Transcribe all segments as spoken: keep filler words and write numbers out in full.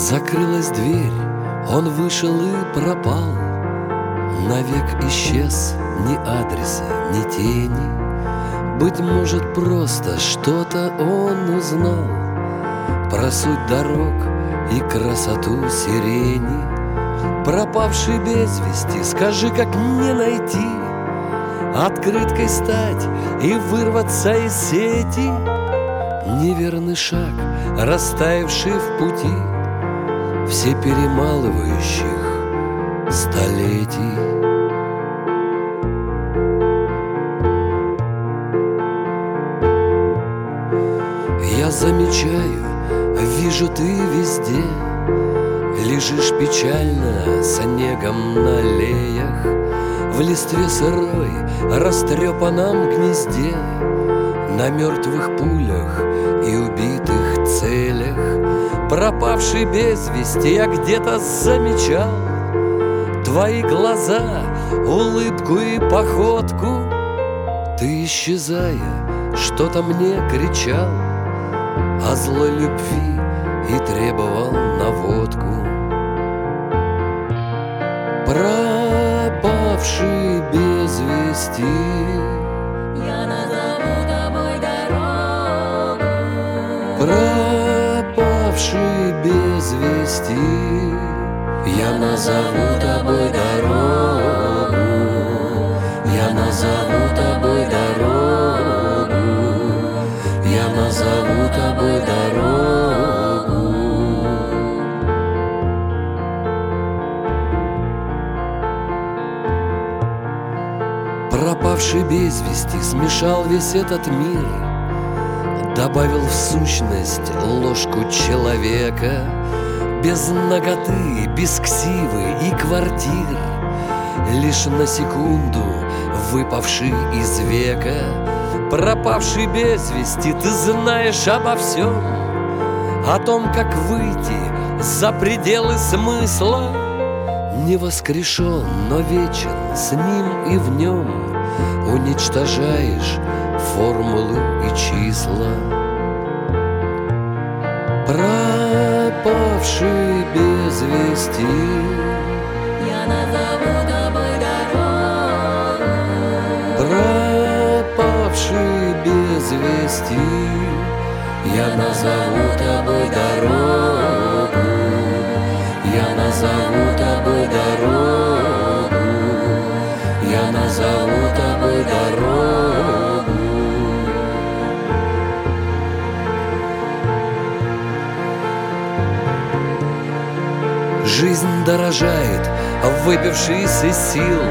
Закрылась дверь, он вышел и пропал. Навек исчез, ни адреса, ни тени. Быть может, просто что-то он узнал про суть дорог и красоту сирени. Пропавший без вести, скажи, как не найти, открыткой стать и вырваться из сети. Неверный шаг, растаявший в пути все перемалывающих столетий. Я замечаю, вижу, ты везде лежишь печально снегом на аллеях, в листве сырой, растрепанном гнезде, на мертвых пулях и убитых целях. Пропавший без вести, я где-то замечал твои глаза, улыбку и походку. Ты, исчезая, что-то мне кричал о злой любви и требовал наводку. Пропавший без вести, я назову тобой дорогу. Пропавший без вести, я назову тобой дорогу. Я назову тобой дорогу. Я назову тобой дорогу. Пропавший без вести смешал весь этот мир, добавил в сущность ложку человека, без наготы, без ксивы и квартир, лишь на секунду выпавший из века. Пропавший без вести, ты знаешь обо всем, о том, как выйти за пределы смысла. Не воскрешен, но вечен, с ним и в нем уничтожаешь формулу и числа. Пропавший без вести, я назову тобой дорогу. Пропавший без вести, я назову тобой дорогу. Я назову тобой дорогу. Я назову тобой дорогу. Жизнь дорожает, выпившись из сил,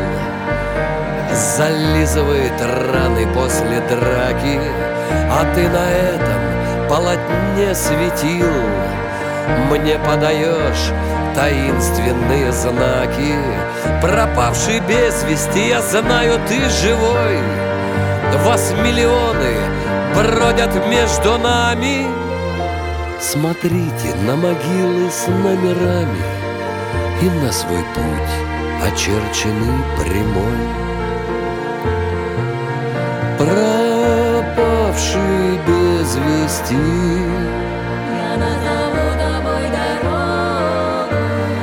зализывает раны после драки, а ты на этом полотне светил мне подаешь таинственные знаки. Пропавший без вести, я знаю, ты живой. Вас миллионы бродят между нами. Смотрите на могилы с номерами и на свой путь, очерченный прямой. Пропавший без вести, я назову тобой дорогу.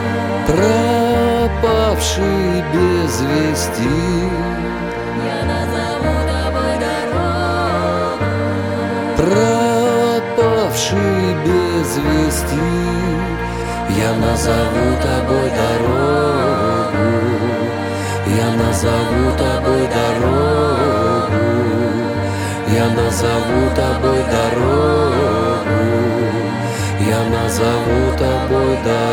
пропавший без вести, Я назову тобой дорогу. пропавший без вести, я назову тобой дорогу. Я назову тобой дорогу. Я назову тобой дорогу. Я назову тобой дорогу.